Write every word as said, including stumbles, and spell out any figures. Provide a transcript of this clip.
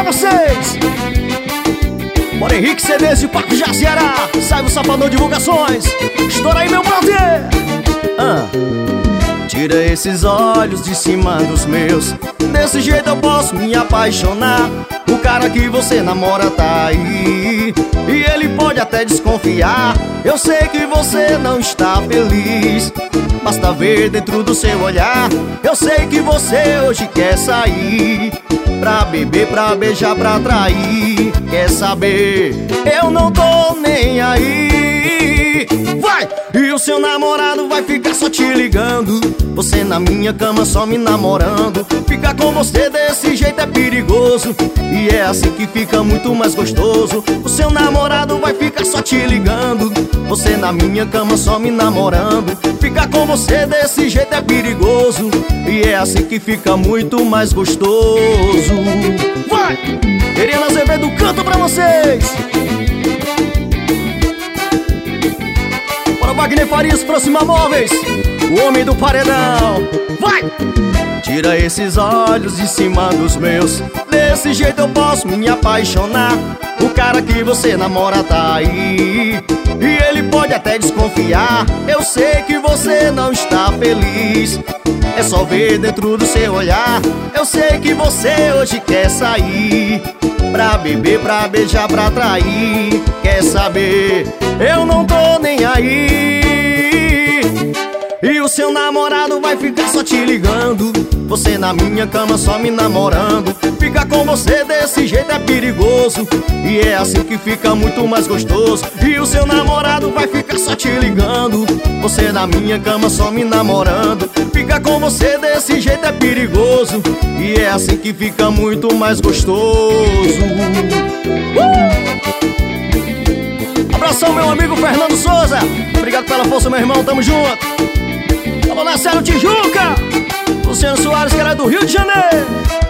vocês. Bora Henrique C Ds e Parque Jaciará. Sai o Safadão Divulgações. Estoura aí, meu brother. ah. Tira esses olhos de cima dos meus. Desse jeito eu posso me apaixonar. O cara que você namora tá aí e ele pode até desconfiar. Eu sei que você não está feliz, basta ver dentro do seu olhar. Eu sei que você hoje quer sair pra beber, pra beijar, pra atrair. Quer saber? Eu não tô nem aí. Vai! E o seu namorado vai ficar só te ligando. Você na minha cama só me namorando. Ficar com você desse jeito é perigoso, e é assim que fica muito mais gostoso. O seu namorado vai ficar só te ligando. Você na minha cama só me namorando. Ficar com você desse jeito é perigoso, e é assim que fica muito mais gostoso. Vai! Eliana Azevedo canta pra vocês. Para Wagner Farias, Próxima Móveis, o homem do paredão. Vai! Tira esses olhos de cima dos meus. Desse jeito eu posso me apaixonar. O cara que você namora tá aí e ele pode até desconfiar. Eu sei que você não está feliz, é só ver dentro do seu olhar. Eu sei que você hoje quer sair pra beber, pra beijar, pra atrair. Quer saber? Eu não tô nem aí. E o seu namorado vai ficar só te ligando. Você na minha cama só me namorando. Ficar com você desse jeito é perigoso, e é assim que fica muito mais gostoso. E o seu namorado vai ficar só te ligando. Você na minha cama só me namorando. Ficar com você desse jeito é perigoso, e é assim que fica muito mais gostoso. uh! Abração, meu amigo Fernando Souza. Obrigado pela força, meu irmão, tamo junto. Alô, Marcelo Tijuca. Luciano Soares, que era do Rio de Janeiro.